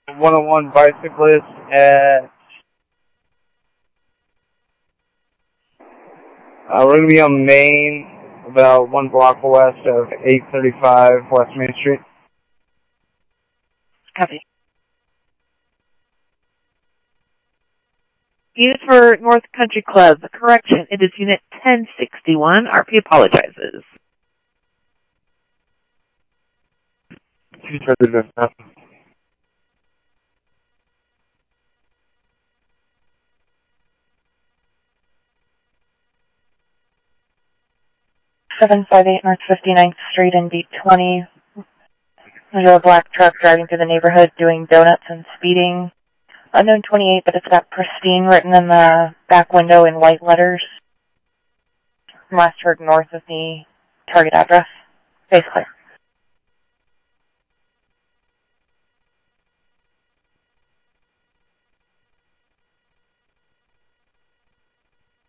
101 bicyclist at... we're going to be on Main, about 1 block west of 835 West Main Street. Copy. Unit for North Country Club. Correction, it is Unit 1061. RP apologizes. She's ready to discuss. (758) North 59th Street and B20. There's a black truck driving through the neighborhood doing donuts and speeding. Unknown 28, but it's got pristine written in the back window in white letters. Last heard north of the target address. Base clear.